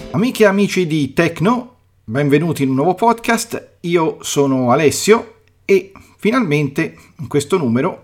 Amiche e amici di Tecno, benvenuti in un nuovo podcast. Io sono Alessio e finalmente in questo numero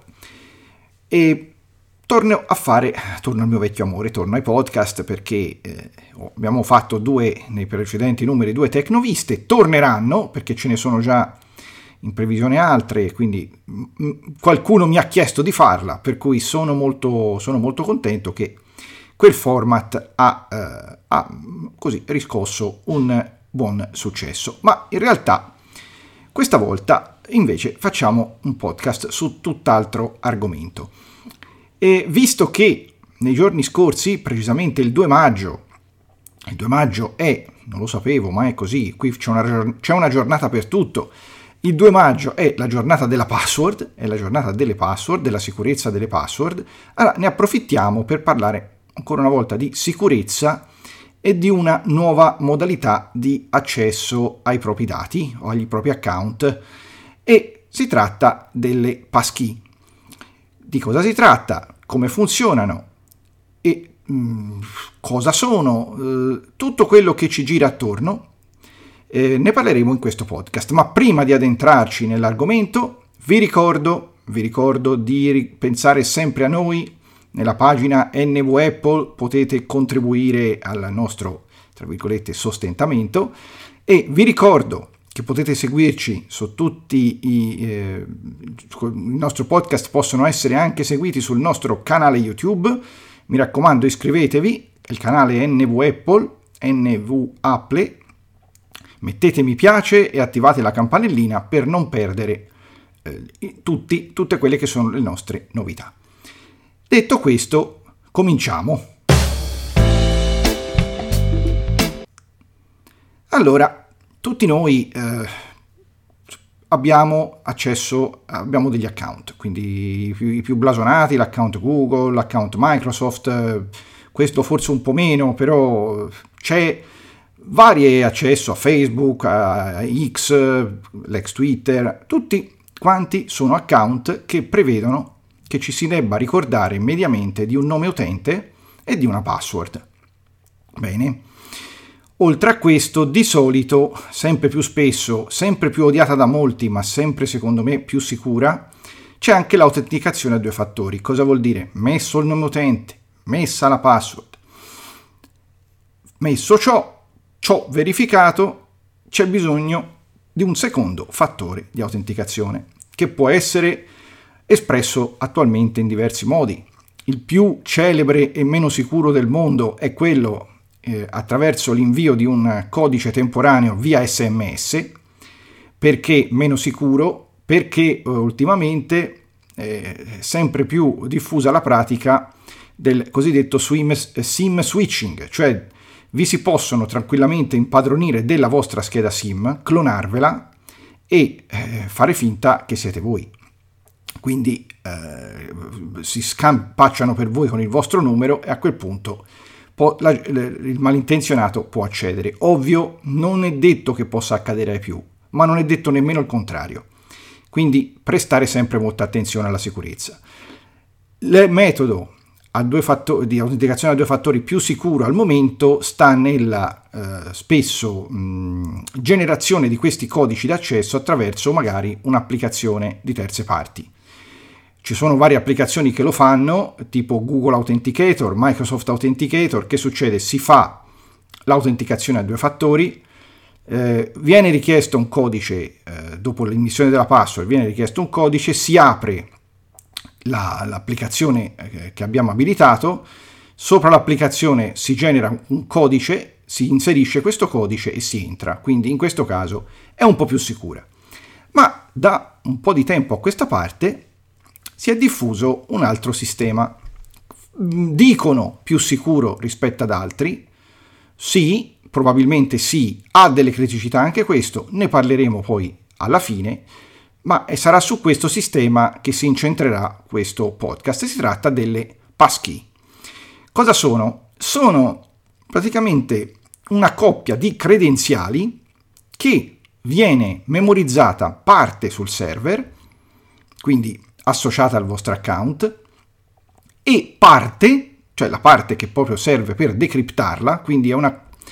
torno al mio vecchio amore, torno ai podcast perché abbiamo fatto nei precedenti numeri due tecnoviste, torneranno perché ce ne sono già in previsione altre, quindi qualcuno mi ha chiesto di farla, per cui sono molto contento che quel format ha così riscosso un buon successo. Ma in realtà questa volta invece facciamo un podcast su tutt'altro argomento. E visto che nei giorni scorsi, precisamente il 2 maggio è, non lo sapevo ma è così, qui c'è una giornata per tutto, il 2 maggio è la giornata della password, è la giornata delle password, della sicurezza delle password, allora ne approfittiamo per parlare ancora una volta di sicurezza e di una nuova modalità di accesso ai propri dati o agli propri account, e si tratta delle passkey. Di cosa si tratta, come funzionano e cosa sono, tutto quello che ci gira attorno, ne parleremo in questo podcast. Ma prima di addentrarci nell'argomento vi ricordo di pensare sempre a noi. Nella pagina NV Apple potete contribuire al nostro, tra virgolette, sostentamento, e vi ricordo che potete seguirci su tutti il nostro podcast possono essere anche seguiti sul nostro canale YouTube. Mi raccomando, iscrivetevi al canale NV Apple, mettete mi piace e attivate la campanellina per non perdere tutte quelle che sono le nostre novità. Detto questo, cominciamo. Allora, tutti noi abbiamo degli account, quindi i più blasonati, l'account Google, l'account Microsoft, questo forse un po' meno, però c'è vario accesso a Facebook, a X, l'ex Twitter, tutti quanti sono account che prevedono che ci si debba ricordare mediamente di un nome utente e di una password. Bene. Oltre a questo, di solito, sempre più spesso, sempre più odiata da molti, ma sempre secondo me più sicura, c'è anche l'autenticazione a due fattori. Cosa vuol dire? Messo il nome utente, messa la password, messo ciò verificato, c'è bisogno di un secondo fattore di autenticazione, che può essere espresso attualmente in diversi modi. Il più celebre e meno sicuro del mondo è quello attraverso l'invio di un codice temporaneo via SMS. Perché meno sicuro? Perché ultimamente è sempre più diffusa la pratica del cosiddetto SIM switching, cioè vi si possono tranquillamente impadronire della vostra scheda SIM, clonarvela e fare finta che siete voi. Quindi si scampacciano per voi con il vostro numero e a quel punto il malintenzionato può accedere. Ovvio, non è detto che possa accadere ai più, ma non è detto nemmeno il contrario. Quindi prestare sempre molta attenzione alla sicurezza. Il metodo di autenticazione a due fattori più sicuro al momento sta nella spesso generazione di questi codici d'accesso attraverso magari un'applicazione di terze parti. Ci sono varie applicazioni che lo fanno, tipo Google Authenticator, Microsoft Authenticator. Che succede? Si fa l'autenticazione a due fattori, viene richiesto un codice, dopo l'immissione della password viene richiesto un codice, si apre l'applicazione che abbiamo abilitato, sopra l'applicazione si genera un codice, si inserisce questo codice e si entra, quindi in questo caso è un po' più sicura. Ma da un po' di tempo a questa parte si è diffuso un altro sistema. Dicono più sicuro rispetto ad altri. Sì, probabilmente sì, ha delle criticità anche questo, ne parleremo poi alla fine, ma sarà su questo sistema che si incentrerà questo podcast. Si tratta delle passkey. Cosa sono? Sono praticamente una coppia di credenziali che viene memorizzata parte sul server, quindi associata al vostro account, e parte, cioè la parte che proprio serve per decriptarla, quindi è una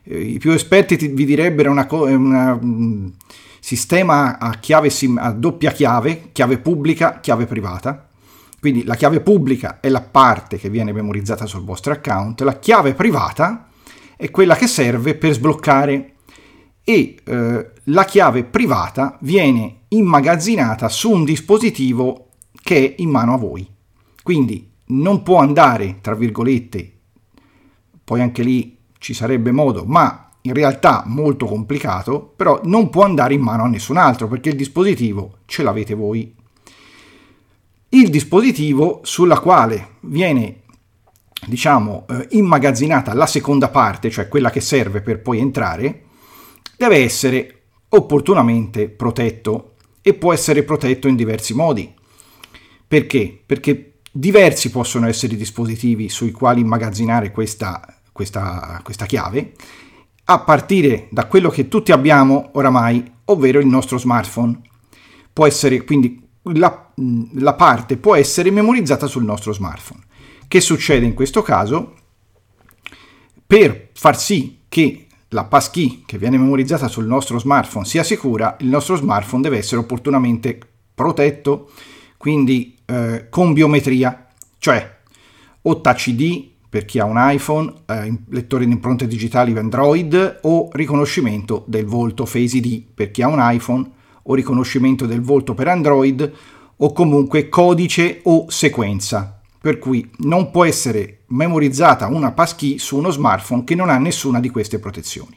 I più esperti vi direbbero un sistema a doppia chiave pubblica, chiave privata. Quindi la chiave pubblica è la parte che viene memorizzata sul vostro account, la chiave privata è quella che serve per sbloccare, e la chiave privata viene immagazzinata su un dispositivo che è in mano a voi. Quindi non può andare, tra virgolette, poi anche lì ci sarebbe modo, ma in realtà molto complicato, però non può andare in mano a nessun altro perché il dispositivo ce l'avete voi. Il dispositivo sulla quale viene, immagazzinata la seconda parte, cioè quella che serve per poi entrare, deve essere opportunamente protetto, e può essere protetto in diversi modi. Perché? Perché diversi possono essere i dispositivi sui quali immagazzinare questa chiave, a partire da quello che tutti abbiamo oramai, ovvero il nostro smartphone. Può essere, quindi la parte può essere memorizzata sul nostro smartphone. Che succede in questo caso? Per far sì che la passkey che viene memorizzata sul nostro smartphone sia sicura, il nostro smartphone deve essere opportunamente protetto, quindi con biometria, cioè o Touch ID per chi ha un iPhone, lettore di impronte digitali Android, o riconoscimento del volto Face ID per chi ha un iPhone, o riconoscimento del volto per Android, o comunque codice o sequenza. Per cui non può essere memorizzata una passkey su uno smartphone che non ha nessuna di queste protezioni.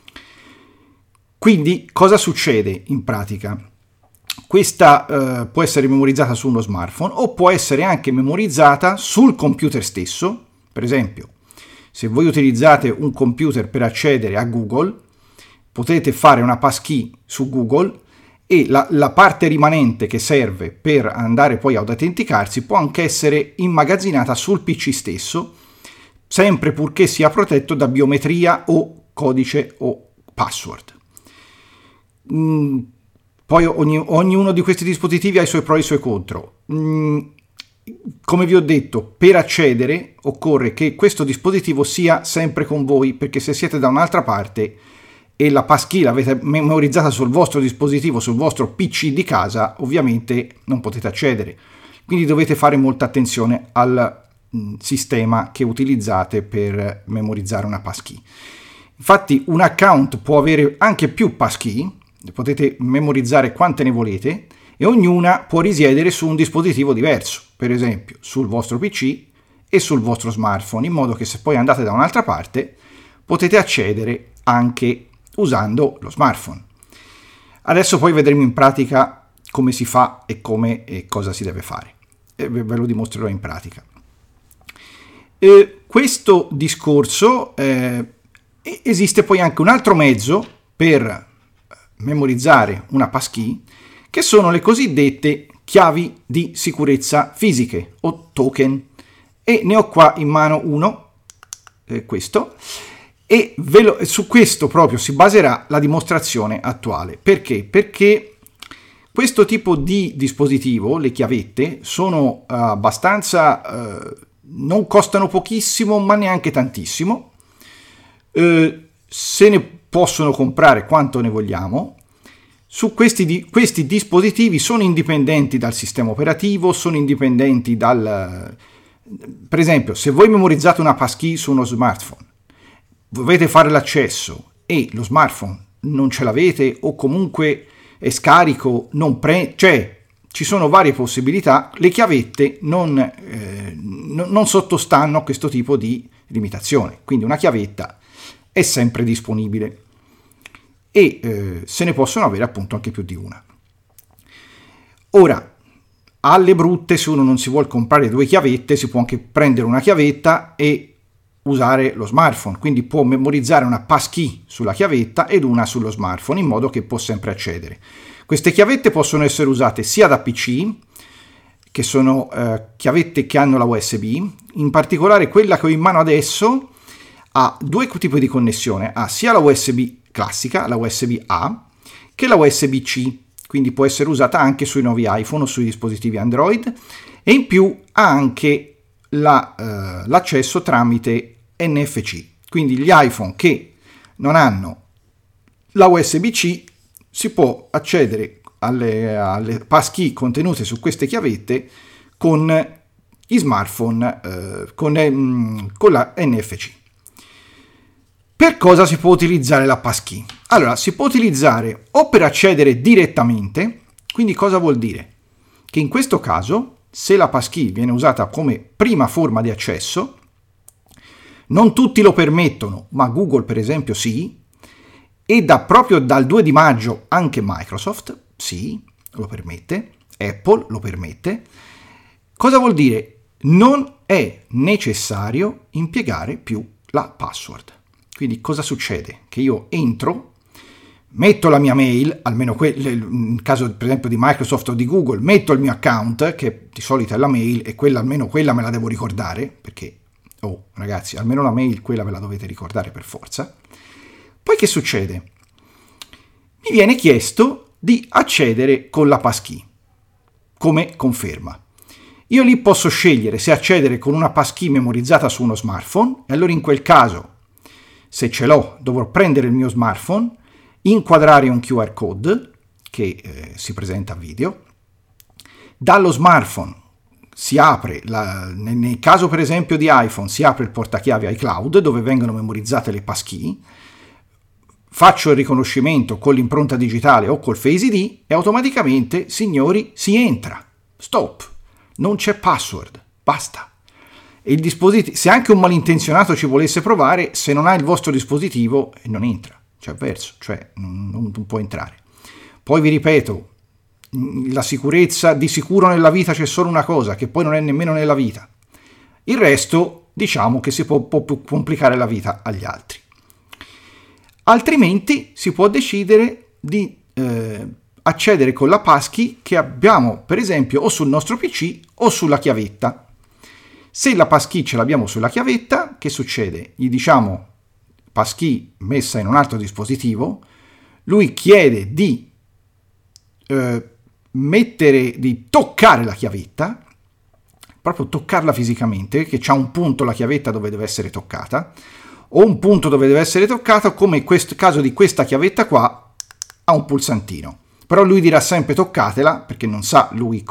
Quindi cosa succede in pratica? Questa può essere memorizzata su uno smartphone o può essere anche memorizzata sul computer stesso. Per esempio, se voi utilizzate un computer per accedere a Google, potete fare una passkey su Google, e la parte rimanente che serve per andare poi ad autenticarsi può anche essere immagazzinata sul PC stesso, sempre purché sia protetto da biometria o codice o password. Poi ognuno di questi dispositivi ha i suoi pro e i suoi contro. Come vi ho detto, per accedere occorre che questo dispositivo sia sempre con voi, perché se siete da un'altra parte e la passkey l'avete memorizzata sul vostro dispositivo, sul vostro PC di casa, ovviamente non potete accedere. Quindi dovete fare molta attenzione al sistema che utilizzate per memorizzare una passkey. Infatti un account può avere anche più passkey, potete memorizzare quante ne volete, e ognuna può risiedere su un dispositivo diverso, per esempio sul vostro PC e sul vostro smartphone, in modo che se poi andate da un'altra parte potete accedere anche usando lo smartphone. Adesso poi vedremo in pratica come si fa e come e cosa si deve fare. Ve lo dimostrerò in pratica. Questo discorso, esiste poi anche un altro mezzo per memorizzare una passkey, che sono le cosiddette chiavi di sicurezza fisiche o token, e ne ho qua in mano uno, questo, e su questo proprio si baserà la dimostrazione attuale. Perché? Perché questo tipo di dispositivo, le chiavette, sono abbastanza, non costano pochissimo ma neanche tantissimo, se ne possono comprare quanto ne vogliamo. Questi dispositivi sono indipendenti dal sistema operativo, sono indipendenti per esempio, se voi memorizzate una passkey su uno smartphone, dovete fare l'accesso e lo smartphone non ce l'avete, o comunque è scarico, cioè ci sono varie possibilità, le chiavette non sottostanno a questo tipo di limitazione, quindi una chiavetta è sempre disponibile, e se ne possono avere appunto anche più di una. Ora, alle brutte, se uno non si vuole comprare due chiavette, si può anche prendere una chiavetta e usare lo smartphone, quindi può memorizzare una passkey sulla chiavetta ed una sullo smartphone, in modo che può sempre accedere. Queste chiavette possono essere usate sia da PC, che sono chiavette che hanno la USB, in particolare quella che ho in mano adesso ha due tipi di connessione, ha sia la USB classica, la USB A, che la USB-C, quindi può essere usata anche sui nuovi iPhone o sui dispositivi Android, e in più ha anche l'accesso tramite NFC, quindi gli iPhone che non hanno la USB-C, si può accedere alle passkey contenute su queste chiavette con gli smartphone con la NFC. Per cosa si può utilizzare la passkey? Allora, si può utilizzare o per accedere direttamente, quindi cosa vuol dire? Che in questo caso, se la passkey viene usata come prima forma di accesso, non tutti lo permettono, ma Google per esempio sì, e proprio dal 2 di maggio anche Microsoft, sì, lo permette, Apple lo permette. Cosa vuol dire? Non è necessario impiegare più la password. Quindi cosa succede? Che io entro, metto la mia mail, almeno nel caso per esempio di Microsoft o di Google, metto il mio account, che di solito è la mail, e almeno quella me la devo ricordare, perché, ragazzi, almeno la mail, quella ve la dovete ricordare per forza. Poi che succede? Mi viene chiesto di accedere con la passkey, come conferma. Io lì posso scegliere se accedere con una passkey memorizzata su uno smartphone, e allora in quel caso, se ce l'ho, dovrò prendere il mio smartphone, inquadrare un QR code che si presenta a video. Dallo smartphone si apre, nel caso per esempio di iPhone, si apre il portachiavi iCloud dove vengono memorizzate le passkey, faccio il riconoscimento con l'impronta digitale o col Face ID e automaticamente, signori, si entra. Stop. Non c'è password. Basta. E il dispositivo, se anche un malintenzionato ci volesse provare, se non ha il vostro dispositivo non entra, c'è verso, cioè non può entrare. Poi vi ripeto, la sicurezza, di sicuro nella vita c'è solo una cosa, che poi non è nemmeno nella vita. Il resto, diciamo che si può complicare la vita agli altri. Altrimenti si può decidere di accedere con la passkey che abbiamo per esempio o sul nostro PC o sulla chiavetta. Se la passkey ce l'abbiamo sulla chiavetta, che succede? Gli diciamo passkey messa in un altro dispositivo, lui chiede di di toccare la chiavetta, proprio toccarla fisicamente, che c'ha un punto la chiavetta dove deve essere toccata, o un punto dove deve essere toccata, come in questo caso di questa chiavetta qua, ha un pulsantino. Però lui dirà sempre toccatela, perché non sa lui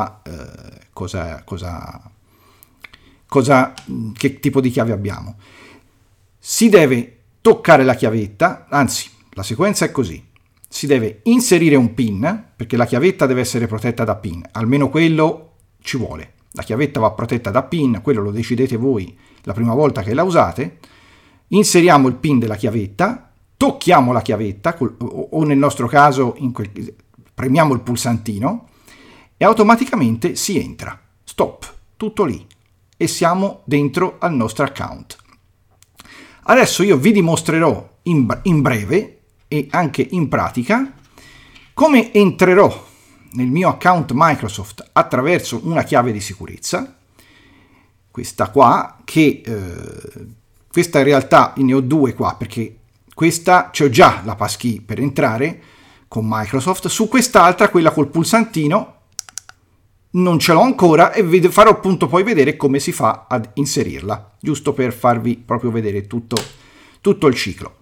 che tipo di chiave abbiamo. Si deve toccare la chiavetta, anzi, la sequenza è così. Si deve inserire un PIN, perché la chiavetta deve essere protetta da PIN, almeno quello ci vuole. La chiavetta va protetta da PIN, quello lo decidete voi la prima volta che la usate. Inseriamo il PIN della chiavetta, tocchiamo la chiavetta, o nel nostro caso premiamo il pulsantino, e automaticamente si entra. Stop, tutto lì. E siamo dentro al nostro account. Adesso io vi dimostrerò in breve e anche in pratica come entrerò nel mio account Microsoft attraverso una chiave di sicurezza, questa qua, che questa in realtà ne ho due qua, perché questa c'ho già la passkey per entrare con Microsoft, su quest'altra, quella col pulsantino, non ce l'ho ancora e vi farò appunto poi vedere come si fa ad inserirla, giusto per farvi proprio vedere tutto il ciclo.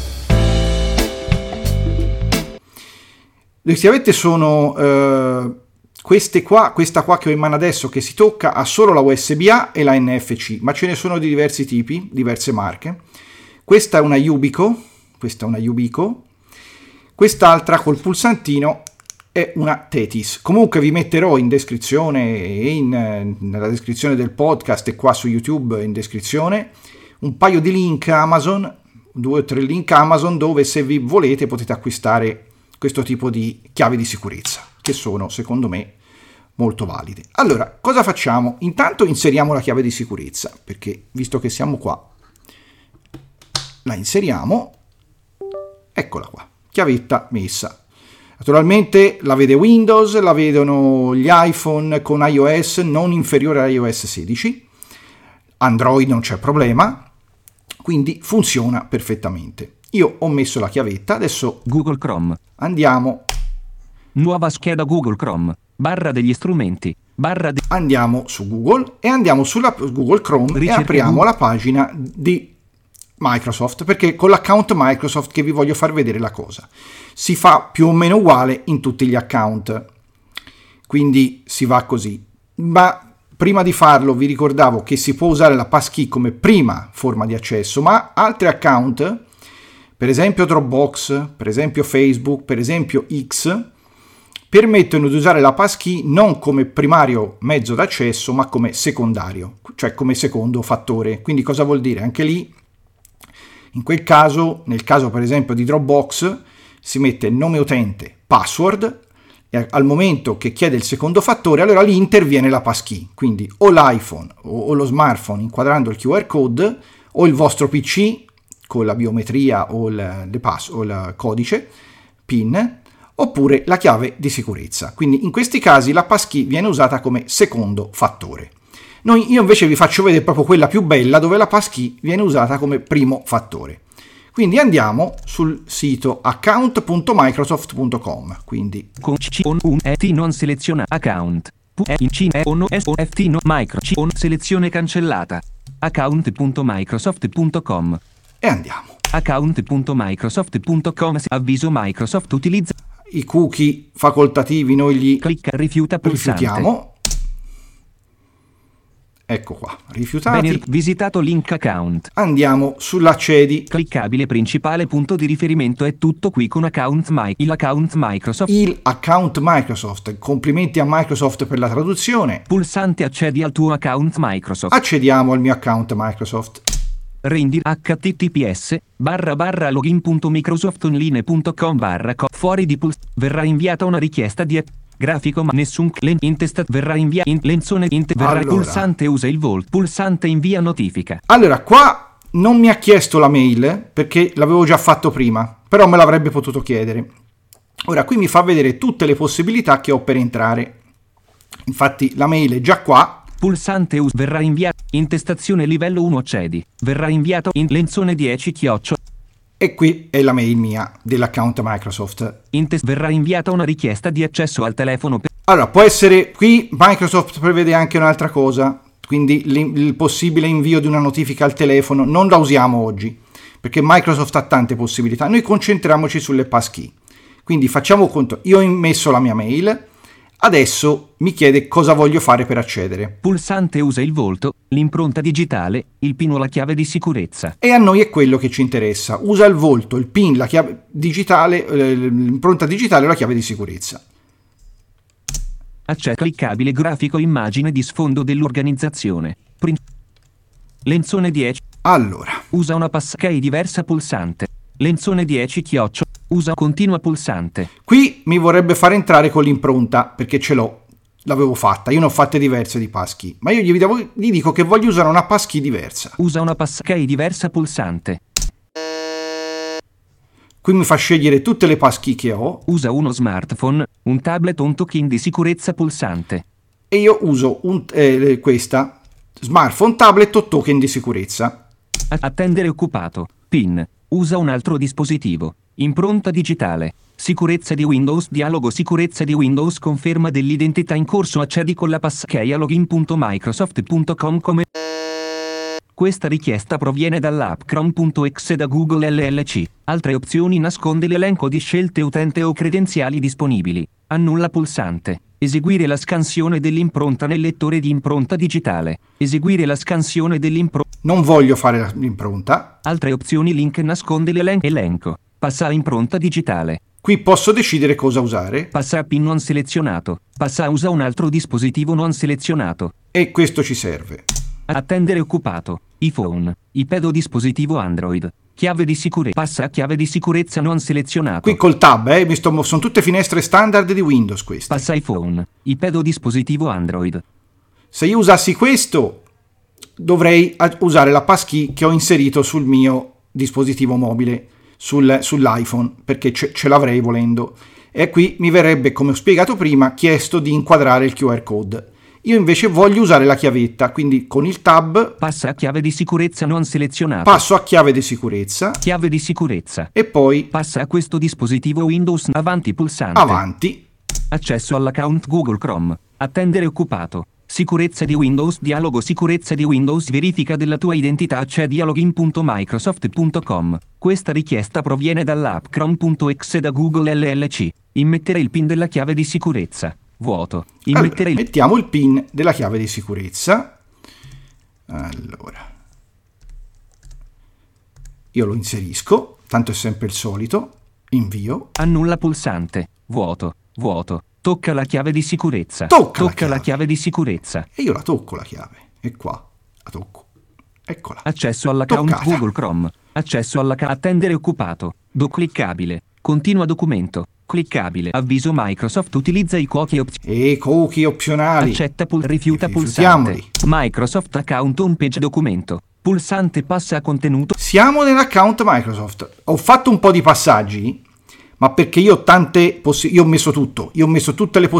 Le chiavette sono questa qua che ho in mano adesso, che si tocca, ha solo la USB-A e la NFC, ma ce ne sono di diversi tipi, diverse marche. Questa è una Yubico, quest'altra col pulsantino è una Thetis. Comunque vi metterò in descrizione e nella descrizione del podcast e qua su YouTube in descrizione un paio di link Amazon, 2 o 3 link Amazon, dove se vi volete potete acquistare questo tipo di chiavi di sicurezza, che sono secondo me molto valide. Allora, cosa facciamo? Intanto inseriamo la chiave di sicurezza, perché visto che siamo qua, la inseriamo, eccola qua, chiavetta messa. Naturalmente la vede Windows, la vedono gli iPhone con iOS non inferiore a iOS 16, Android non c'è problema, quindi funziona perfettamente. Io ho messo la chiavetta, adesso Google Chrome. Andiamo. Nuova scheda Google Chrome, barra degli strumenti, andiamo su Google e andiamo sulla Google Chrome e apriamo la pagina di Microsoft, perché con l'account Microsoft che vi voglio far vedere la cosa. Si fa più o meno uguale in tutti gli account, quindi si va così. Ma prima di farlo vi ricordavo che si può usare la passkey come prima forma di accesso, ma altri account, per esempio Dropbox, per esempio Facebook, per esempio X, permettono di usare la passkey non come primario mezzo d'accesso, ma come secondario, cioè come secondo fattore. Quindi cosa vuol dire? Anche lì, in quel caso, nel caso per esempio di Dropbox, si mette nome utente, password, e al momento che chiede il secondo fattore, allora lì interviene la passkey. Quindi o l'iPhone o lo smartphone inquadrando il QR code, o il vostro PC con la biometria o il codice PIN, oppure la chiave di sicurezza. Quindi in questi casi la passkey viene usata come secondo fattore. Io invece vi faccio vedere proprio quella più bella, dove la passkey viene usata come primo fattore. Quindi andiamo sul sito account.microsoft.com. Quindi con un ET non seleziona account. Selezione cancellata. Account.microsoft.com. E andiamo. Account.microsoft.com. Avviso Microsoft utilizza i cookie facoltativi, noi li rifiuta pulsante. rifiutiamo. Ecco qua, rifiutati. Bene, visitato link account. Andiamo sull'accedi. Cliccabile principale punto di riferimento è tutto qui con il account Microsoft. Il account Microsoft. Complimenti a Microsoft per la traduzione. Pulsante accedi al tuo account Microsoft. Accediamo al mio account Microsoft. Rendi https://login.microsoftonline.com/ fuori di verrà inviata una richiesta di grafico, ma nessun intesta verrà inviato allora, pulsante usa il volt, pulsante invia notifica. Allora qua non mi ha chiesto la mail perché l'avevo già fatto prima, però me l'avrebbe potuto chiedere. Ora qui mi fa vedere tutte le possibilità che ho per entrare. Infatti la mail è già qua. Pulsante verrà inviato intestazione livello 1 accedi, verrà inviato in lenzone 10 chioccio. E qui è la mail mia dell'account Microsoft. Verrà inviata una richiesta di accesso al telefono. Allora, può essere, qui Microsoft prevede anche un'altra cosa, quindi il possibile invio di una notifica al telefono. Non la usiamo oggi, perché Microsoft ha tante possibilità. Noi concentriamoci sulle passkey. Quindi facciamo conto, io ho immesso la mia mail, adesso mi chiede cosa voglio fare per accedere. Pulsante usa il volto, l'impronta digitale, il PIN o la chiave di sicurezza. E a noi è quello che ci interessa. Usa il volto, il PIN, la chiave digitale, l'impronta digitale o la chiave di sicurezza. Cliccabile grafico immagine di sfondo dell'organizzazione. Lenzone 10. Allora. Usa una passkey diversa pulsante. Lenzone 10 chioccio. Usa continua pulsante. Qui mi vorrebbe far entrare con l'impronta, perché ce l'ho, l'avevo fatta, io ne ho fatte diverse di passkey, ma io gli dico che voglio usare una passkey diversa. Usa una passkey diversa pulsante. Qui mi fa scegliere tutte le passkey che ho. Usa uno smartphone, un tablet o un token di sicurezza pulsante. E io uso questa, smartphone, tablet o token di sicurezza. Attendere occupato, PIN, usa un altro dispositivo. Impronta digitale. Sicurezza di Windows. Dialogo sicurezza di Windows. Conferma dell'identità in corso. Accedi con la passkey a login.microsoft.com come. Questa richiesta proviene dall'app Chrome.exe da Google LLC. Altre opzioni: nasconde l'elenco di scelte utente o credenziali disponibili. Annulla pulsante. Eseguire la scansione dell'impronta nel lettore di impronta digitale. Eseguire la scansione dell'impronta. Non voglio fare l'impronta. Altre opzioni: link nasconde l'elenco. Passa a impronta digitale. Qui posso decidere cosa usare. Passa a PIN non selezionato. Passa a usa un altro dispositivo non selezionato. E questo ci serve. Attendere occupato. iPhone, iPad o dispositivo Android. Chiave di sicurezza. Passa a chiave di sicurezza non selezionato. Qui col tab, sono tutte finestre standard di Windows queste. Passa iPhone, iPad o dispositivo Android. Se io usassi questo, dovrei usare la passkey che ho inserito sul mio dispositivo mobile, sull'iPhone, perché ce l'avrei volendo. E qui mi verrebbe, come ho spiegato prima, chiesto di inquadrare il QR code. Io invece voglio usare la chiavetta, quindi con il tab passa a chiave di sicurezza non selezionato. Passo a chiave di sicurezza. Chiave di sicurezza. E poi passa a questo dispositivo Windows avanti pulsante. Avanti. Accesso all'account Google Chrome. Attendere occupato. Sicurezza di Windows, dialogo sicurezza di Windows, verifica della tua identità, accedi a login.microsoft.com. Questa richiesta proviene dall'app Chrome.exe da Google LLC. Immettere il PIN della chiave di sicurezza. Vuoto. Allora, mettiamo il PIN della chiave di sicurezza. Allora, io lo inserisco, tanto è sempre il solito. Invio. Annulla pulsante. Vuoto. Tocca la chiave di sicurezza. Tocca la chiave di sicurezza. E io la tocco la chiave. E qua la tocco. Eccola. Accesso all'account Toccata. Google Chrome. Accesso attendere occupato. Cliccabile. Continua documento. Cliccabile. Avviso Microsoft utilizza i cookie e cookie opzionali. Accetta rifiuta pulsante. Rifiutiamoli. Microsoft account homepage documento. Pulsante passa a contenuto. Siamo nell'account Microsoft. Ho fatto un po' di passaggi, ma perché io ho messo tutto. Io ho messo tutte le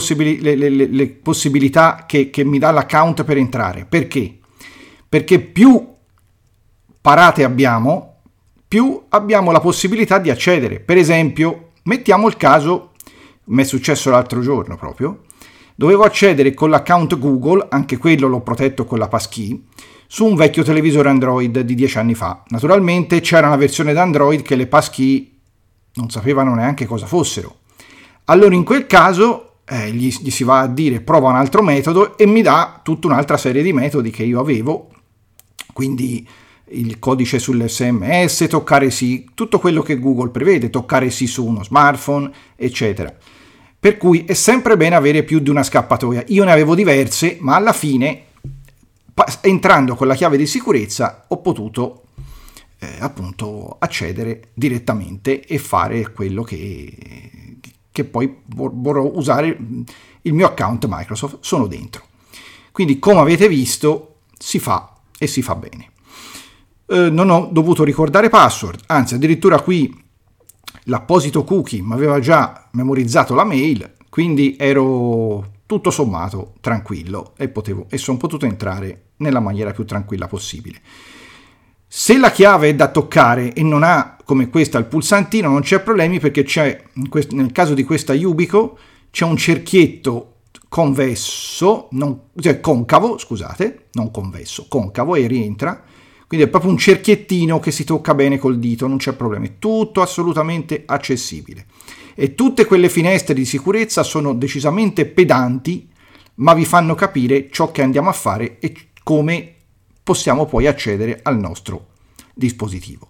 possibilità che mi dà l'account per entrare. Perché? Perché più parate abbiamo, più abbiamo la possibilità di accedere. Per esempio, mettiamo il caso, mi è successo l'altro giorno proprio, dovevo accedere con l'account Google, anche quello l'ho protetto con la passkey, su un vecchio televisore Android di 10 anni fa. Naturalmente c'era una versione d'Android che le passkey non sapevano neanche cosa fossero. Allora in quel caso gli si va a dire prova un altro metodo e mi dà tutta un'altra serie di metodi che io avevo, quindi il codice sull'SMS, toccare sì, tutto quello che Google prevede, toccare sì su uno smartphone, eccetera. Per cui è sempre bene avere più di una scappatoia. Io ne avevo diverse, ma alla fine, entrando con la chiave di sicurezza, ho potuto appunto accedere direttamente e fare quello che poi vorrò usare il mio account Microsoft. Sono dentro. Quindi, come avete visto, si fa e si fa bene. Non ho dovuto ricordare password, anzi addirittura qui l'apposito cookie mi aveva già memorizzato la mail, quindi ero tutto sommato tranquillo e sono potuto entrare nella maniera più tranquilla possibile. Se la chiave è da toccare e non ha come questa il pulsantino, non c'è problemi, perché c'è nel caso di questa Yubico c'è un cerchietto convesso, concavo, scusate, non convesso, concavo, e rientra. Quindi è proprio un cerchiettino che si tocca bene col dito, non c'è problema, è tutto assolutamente accessibile. E tutte quelle finestre di sicurezza sono decisamente pedanti, ma vi fanno capire ciò che andiamo a fare e come possiamo poi accedere al nostro dispositivo.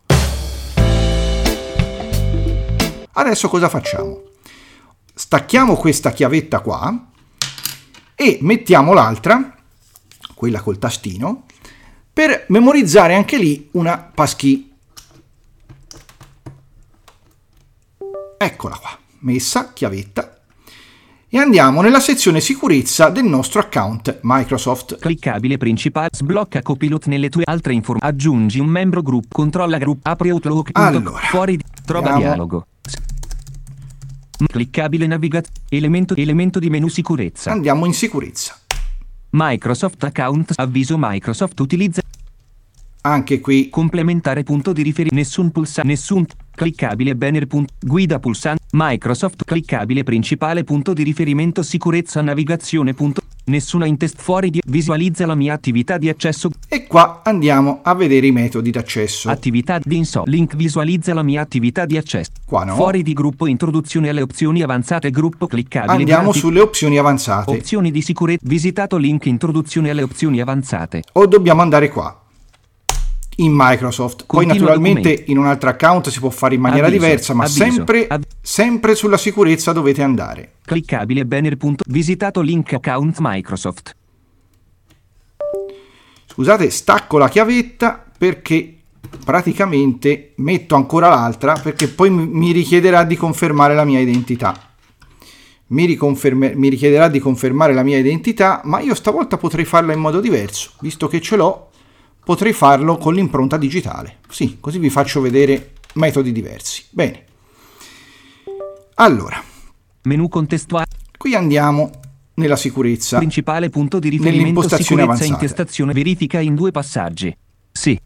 Adesso cosa facciamo? Stacchiamo questa chiavetta qua e mettiamo l'altra, quella col tastino, per memorizzare anche lì una passkey. Eccola qua, messa, chiavetta, e andiamo nella sezione sicurezza del nostro account Microsoft. Cliccabile principale, sblocca Copilot nelle tue altre informazioni, aggiungi un membro gruppo, controlla gruppo, apri Outlook, allora, fuori, trova dialogo. Cliccabile elemento di menu sicurezza. Andiamo in sicurezza. Microsoft Account, avviso Microsoft utilizza. Anche qui complementare punto di riferimento, nessun cliccabile banner guida pulsante Microsoft cliccabile principale punto di riferimento sicurezza navigazione nessuna in test fuori di visualizza la mia attività di accesso, e qua andiamo a vedere i metodi d'accesso. Attività di link visualizza la mia attività di accesso, qua no. Fuori di gruppo, introduzione alle opzioni avanzate, gruppo cliccabile, andiamo sulle opzioni avanzate, opzioni di sicurezza, visitato link introduzione alle opzioni avanzate, o dobbiamo andare qua in Microsoft. Poi naturalmente documento. In un altro account si può fare in maniera diversa, ma sempre sulla sicurezza dovete andare. Cliccabile banner visitato link account Microsoft. Scusate, stacco la chiavetta perché praticamente metto ancora l'altra, perché poi mi richiederà di confermare la mia identità. Mi richiederà di confermare la mia identità, ma io stavolta potrei farla in modo diverso, visto che ce l'ho. Potrei farlo con l'impronta digitale. Sì, così vi faccio vedere metodi diversi. Bene. Allora, menu contestuale. Qui andiamo nella sicurezza. Principale punto di riferimento, nell'impostazione sicurezza avanzata. Intestazione verifica in 2 passaggi. Sì.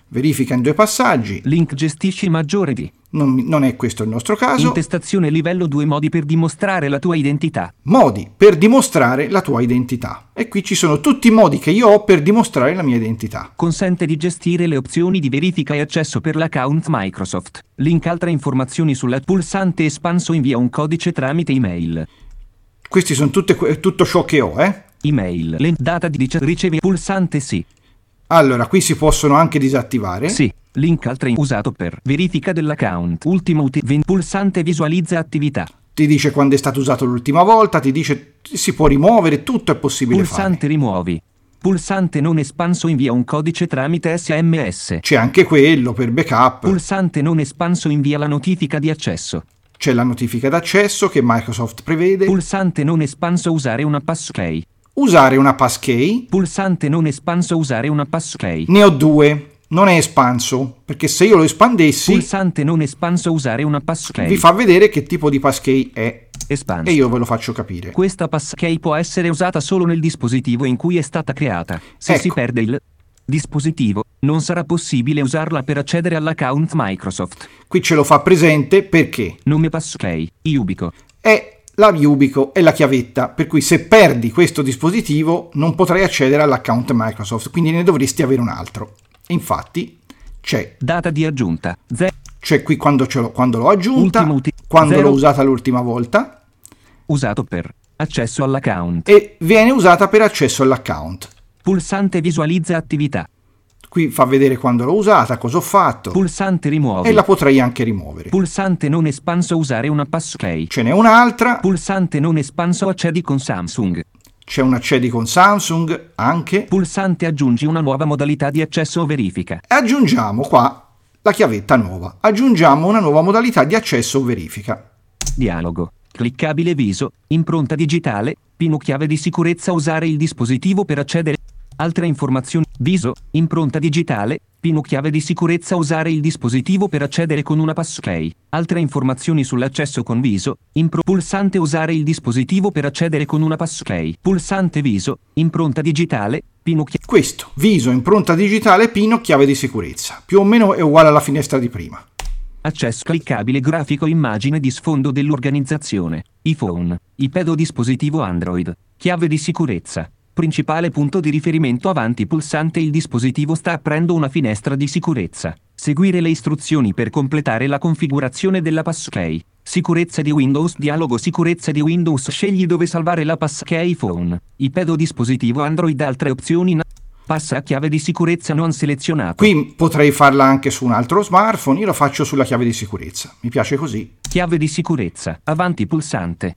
verifica in 2 passaggi. Link gestisci maggiore di. Non è questo il nostro caso. Intestazione livello 2 modi per dimostrare la tua identità. Modi per dimostrare la tua identità. E qui ci sono tutti i modi che io ho per dimostrare la mia identità. Consente di gestire le opzioni di verifica e accesso per l'account Microsoft. Link altre informazioni sulla pulsante espanso invia un codice tramite email. Questi sono tutto ciò che ho, Email. Link data di riceve pulsante sì. Allora, qui si possono anche disattivare. Sì. Link altre usato per verifica dell'account. Ultimo pulsante visualizza attività. Ti dice quando è stato usato l'ultima volta, ti dice si può rimuovere, tutto è possibile pulsante fare. Rimuovi. Pulsante non espanso invia un codice tramite SMS. C'è anche quello per backup. Pulsante non espanso invia la notifica di accesso. C'è la notifica d'accesso che Microsoft prevede. Pulsante non espanso usare una passkey. Usare una passkey. Pulsante non espanso usare una passkey. Ne ho 2. Non è espanso, perché se io lo espandessi pulsante non espanso usare una passkey. Vi fa vedere che tipo di passkey è espanso. E io ve lo faccio capire. Questa passkey può essere usata solo nel dispositivo in cui è stata creata. Se si perde il dispositivo, non sarà possibile usarla per accedere all'account Microsoft. Qui ce lo fa presente perché nome passkey, Yubico. È la Yubico è la chiavetta, per cui se perdi questo dispositivo non potrai accedere all'account Microsoft, quindi ne dovresti avere un altro. Infatti c'è data di aggiunta. C'è qui quando l'ho aggiunta, quando l'ho usata l'ultima volta. Usato per accesso all'account. E viene usata per accesso all'account. Pulsante visualizza attività. Qui fa vedere quando l'ho usata, cosa ho fatto. Pulsante rimuovi. E la potrei anche rimuovere. Pulsante non espanso usare una passkey. Ce n'è un'altra. Pulsante non espanso accedi con Samsung. C'è un accedi con Samsung anche. Pulsante aggiungi una nuova modalità di accesso o verifica. Aggiungiamo qua la chiavetta nuova. Aggiungiamo una nuova modalità di accesso o verifica. Dialogo. Cliccabile viso, impronta digitale, PIN chiave di sicurezza usare il dispositivo per accedere. Altre informazioni. Viso, impronta digitale, PIN chiave di sicurezza usare il dispositivo per accedere con una passkey. Altre informazioni sull'accesso con viso, pulsante usare il dispositivo per accedere con una passkey. Pulsante viso, impronta digitale, PIN Questo, viso, impronta digitale, PIN chiave di sicurezza. Più o meno è uguale alla finestra di prima. Accesso cliccabile grafico immagine di sfondo dell'organizzazione. iPhone, iPad o dispositivo Android. Chiave di sicurezza. Principale punto di riferimento avanti pulsante il dispositivo sta aprendo una finestra di sicurezza. Seguire le istruzioni per completare la configurazione della passkey. Sicurezza di Windows dialogo sicurezza di Windows scegli dove salvare la passkey iPhone, iPad o dispositivo Android altre opzioni passa a chiave di sicurezza non selezionato. Qui potrei farla anche su un altro smartphone, io lo faccio sulla chiave di sicurezza. Mi piace così. Chiave di sicurezza, avanti pulsante.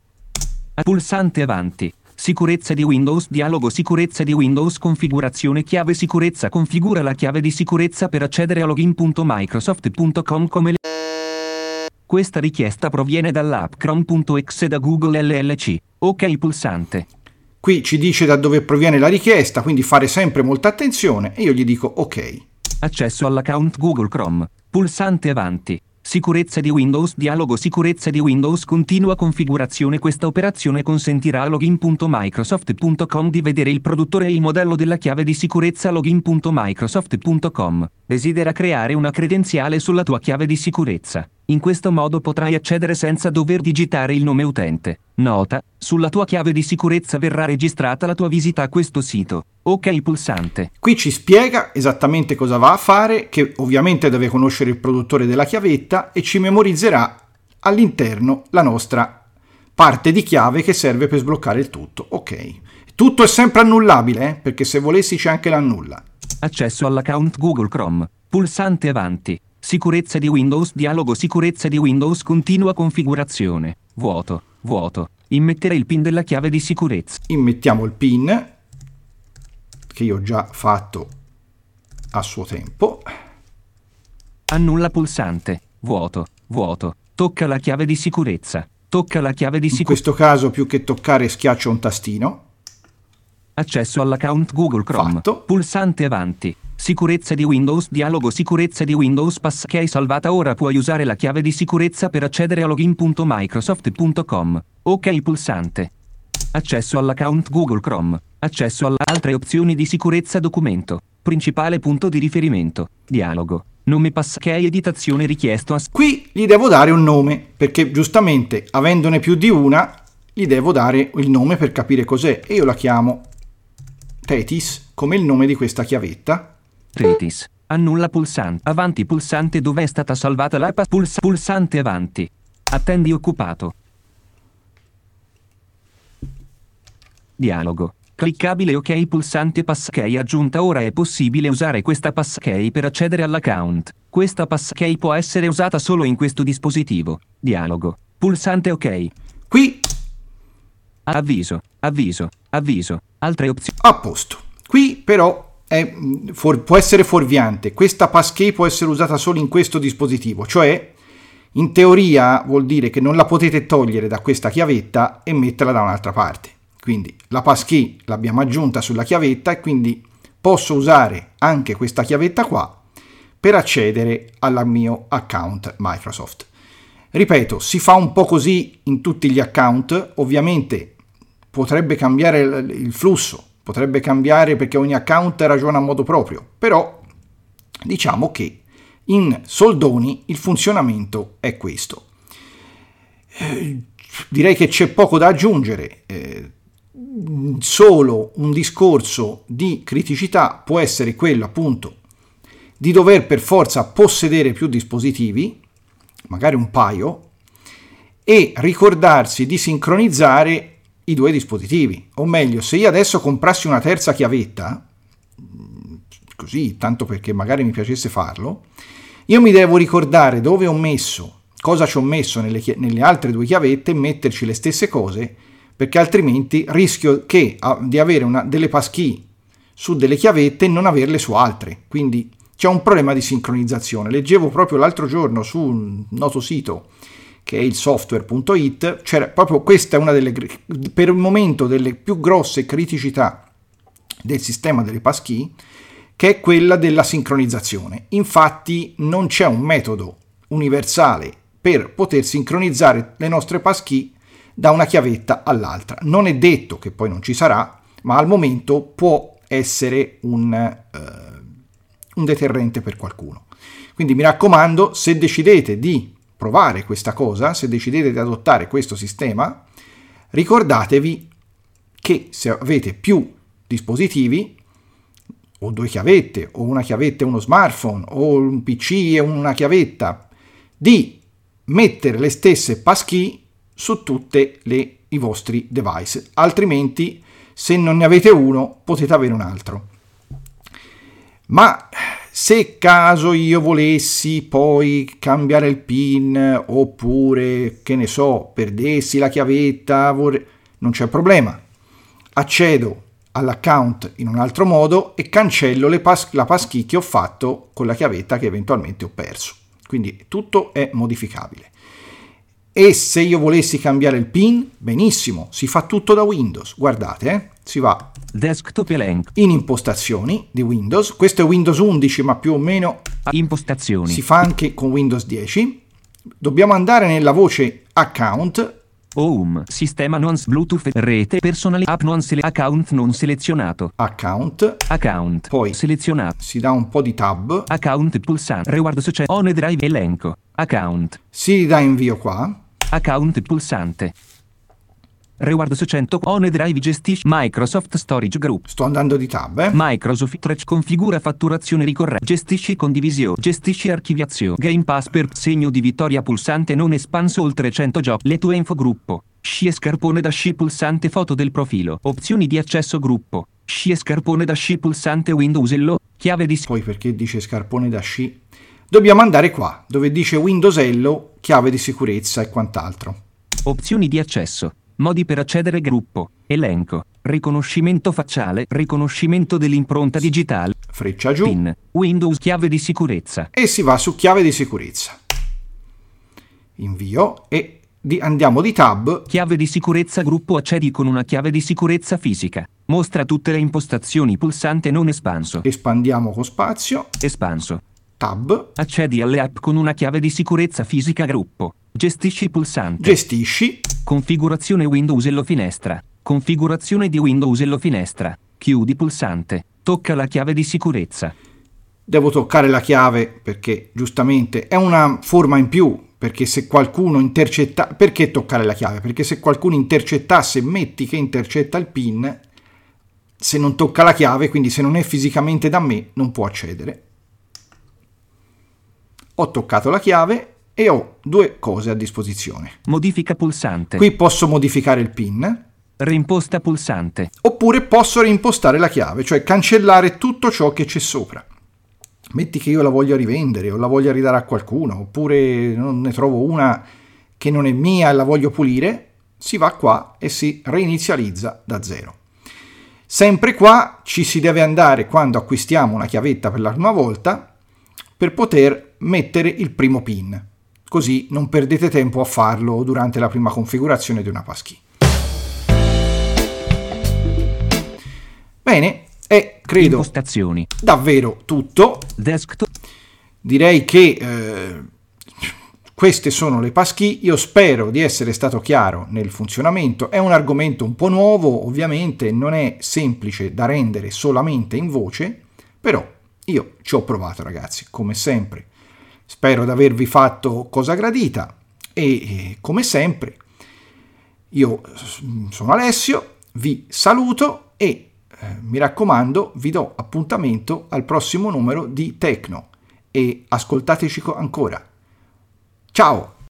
Pulsante avanti. Sicurezza di Windows dialogo sicurezza di Windows configurazione chiave sicurezza configura la chiave di sicurezza per accedere a login.microsoft.com come Questa richiesta proviene dall'app Chrome.exe da Google LLC. Ok pulsante. Qui ci dice da dove proviene la richiesta, quindi fare sempre molta attenzione e io gli dico ok. Accesso all'account Google Chrome. Pulsante avanti. Sicurezza di Windows dialogo sicurezza di Windows continua configurazione questa operazione consentirà a login.microsoft.com di vedere il produttore e il modello della chiave di sicurezza login.microsoft.com. Desidera creare una credenziale sulla tua chiave di sicurezza. In questo modo potrai accedere senza dover digitare il nome utente. Nota: sulla tua chiave di sicurezza verrà registrata la tua visita a questo sito. Ok pulsante. Qui ci spiega esattamente cosa va a fare, che ovviamente deve conoscere il produttore della chiavetta e ci memorizzerà all'interno la nostra parte di chiave che serve per sbloccare il tutto. Ok. Tutto è sempre annullabile, perché se volessi c'è anche l'annulla. Accesso all'account Google Chrome. Pulsante avanti. Sicurezza di Windows dialogo sicurezza di Windows continua configurazione. Vuoto. Immettere il PIN della chiave di sicurezza. Immettiamo il PIN che io ho già fatto a suo tempo. Annulla pulsante. Vuoto. Tocca la chiave di sicurezza. In questo caso più che toccare schiaccio un tastino. Accesso all'account Google Chrome. Fatto. Pulsante avanti. Sicurezza di Windows dialogo sicurezza di Windows passkey salvata ora puoi usare la chiave di sicurezza per accedere a login.microsoft.com. Ok pulsante. Accesso all'account Google Chrome. Accesso alle altre opzioni di sicurezza documento. Principale punto di riferimento. Dialogo. Nome passkey editazione richiesto a... Qui gli devo dare un nome, perché giustamente, avendone più di una, gli devo dare il nome per capire cos'è. E io la chiamo Thetis, come il nome di questa chiavetta. Thetis. Annulla pulsante. Avanti pulsante dove è stata salvata la pulsante avanti. Attendi occupato. Dialogo. Cliccabile ok pulsante passkey aggiunta. Ora è possibile usare questa passkey per accedere all'account. Questa passkey può essere usata solo in questo dispositivo. Dialogo. Pulsante ok. Qui Avviso. Altre opzioni. a posto. Qui però può essere fuorviante. Questa passkey può essere usata solo in questo dispositivo, cioè in teoria vuol dire che non la potete togliere da questa chiavetta e metterla da un'altra parte. Quindi la passkey l'abbiamo aggiunta sulla chiavetta e quindi posso usare anche questa chiavetta qua per accedere al mio account Microsoft. Ripeto, si fa un po' così in tutti gli account, ovviamente potrebbe cambiare il flusso, potrebbe cambiare perché ogni account ragiona a modo proprio, però diciamo che in soldoni il funzionamento è questo. Direi che c'è poco da aggiungere. Solo un discorso di criticità può essere quello appunto di dover per forza possedere più dispositivi, magari un paio, e ricordarsi di sincronizzare i due dispositivi. O meglio, se io adesso comprassi una terza chiavetta, così tanto perché magari mi piacesse farlo, io mi devo ricordare dove ho messo, cosa ci ho messo nelle altre due chiavette e metterci le stesse cose, perché altrimenti rischio di avere delle passkey su delle chiavette e non averle su altre. Quindi c'è un problema di sincronizzazione. Leggevo proprio l'altro giorno su un noto sito che è il software.it, c'era proprio questa è una delle, per il momento, delle più grosse criticità del sistema delle passkey, che è quella della sincronizzazione. Infatti non c'è un metodo universale per poter sincronizzare le nostre passkey da una chiavetta all'altra. Non è detto che poi non ci sarà, ma al momento può essere un deterrente per qualcuno. Quindi mi raccomando, se decidete di provare questa cosa, se decidete di adottare questo sistema, ricordatevi che se avete più dispositivi, o due chiavette, o una chiavetta e uno smartphone, o un PC e una chiavetta, di mettere le stesse passkey su tutti i vostri device, altrimenti se non ne avete uno potete avere un altro. Ma se caso io volessi poi cambiare il PIN, oppure che ne so, perdessi la chiavetta, non c'è problema, accedo all'account in un altro modo e cancello la passkey che ho fatto con la chiavetta che eventualmente ho perso. Quindi tutto è modificabile. E se io volessi cambiare il PIN, benissimo, si fa tutto da Windows. Guardate, si va Desktop elenco. in impostazioni di Windows. Questo è Windows 11, ma più o meno Impostazioni. si fa anche con Windows 10. Dobbiamo andare nella voce Account. Home. Sistema non Bluetooth. Rete personale. App non account non selezionato. Account. Poi selezionato. si dà un po' di tab. Account pulsante. Reward social. On drive elenco. Account. Si dà invio qua. Account pulsante. Reward 600 On Drive gestisce Microsoft Storage Group. Sto andando di tab. Microsoft Track configura fatturazione ricorrente. Gestisci condivisione. Gestisci archiviazione. Game Pass per segno di vittoria pulsante non espanso oltre 100 giochi. Le tue info gruppo. Sci e scarpone da sci pulsante foto del profilo. Opzioni di accesso gruppo. Sci e scarpone da sci pulsante Windows Hello. Chiave di... Poi perché dice scarpone da sci? Dobbiamo andare qua, dove dice Windows Hello, chiave di sicurezza e quant'altro. Opzioni di accesso. Modi per accedere gruppo. Elenco. Riconoscimento facciale. Riconoscimento dell'impronta digitale. Freccia giù. PIN. Windows chiave di sicurezza. E si va su chiave di sicurezza. Invio e andiamo di tab. Chiave di sicurezza gruppo accedi con una chiave di sicurezza fisica. Mostra tutte le impostazioni pulsante non espanso. Espandiamo con spazio. Espanso. Tab. Accedi alle app con una chiave di sicurezza fisica gruppo. Gestisci pulsante. Gestisci. Configurazione Windows Hello finestra. Configurazione di Windows Hello finestra. Chiudi pulsante. Tocca la chiave di sicurezza. Devo toccare la chiave perché giustamente è una forma in più, perché se qualcuno intercetta... Perché toccare la chiave? Perché se qualcuno intercettasse, metti che intercetta il PIN, se non tocca la chiave, quindi se non è fisicamente da me, non può accedere. Ho toccato la chiave e ho due cose a disposizione. Modifica pulsante. Qui posso modificare il PIN, Reimposta pulsante. oppure posso reimpostare la chiave, cioè cancellare tutto ciò che c'è sopra. Metti che io la voglia rivendere o la voglia ridare a qualcuno, oppure non ne trovo una che non è mia e la voglio pulire, si va qua e si reinizializza da zero. Sempre qua ci si deve andare quando acquistiamo una chiavetta per la prima volta per poter mettere il primo PIN, così non perdete tempo a farlo durante la prima configurazione di una passkey. Bene, è credo Impostazioni. davvero tutto. Desktop. Direi che queste sono le passkey. Io spero di essere stato chiaro nel funzionamento. È un argomento un po' nuovo, ovviamente non è semplice da rendere solamente in voce, però io ci ho provato, ragazzi, come sempre. Spero di avervi fatto cosa gradita e come sempre io sono Alessio, vi saluto e mi raccomando, vi do appuntamento al prossimo numero di Tecno e ascoltateci ancora. Ciao!